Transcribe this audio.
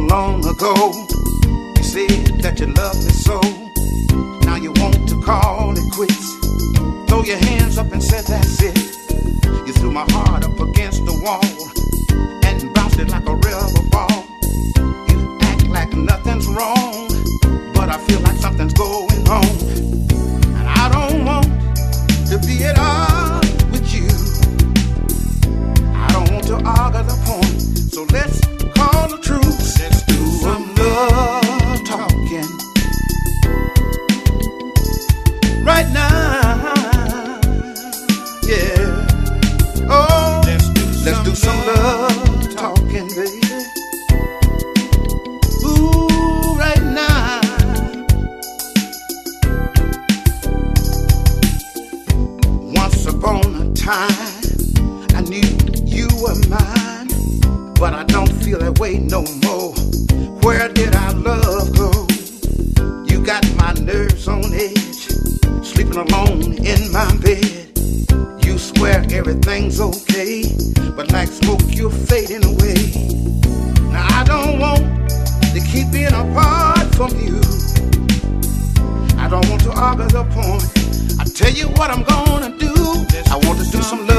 long ago. You said that you love me so. Now you want to call it quits. Throw your hands up and said that's it. You threw my heart up against the wall and bounced it like a rubber ball. You act like nothing's wrong, but I feel like something's going on. And I don't want to be at all with you. I don't want to argue the point, so let's call the truth. Let's do some love talking right now. Yeah. Oh, let's do some love talking, baby. Ooh, right now. Once upon a time, I knew you were mine, but I don't feel that way no more. Where did our love go? You got my nerves on edge, sleeping alone in my bed. You swear everything's okay, but like smoke you're fading away. Now I don't want to keep being apart from you. I don't want to argue the point. I tell you what I'm gonna do. I want to do some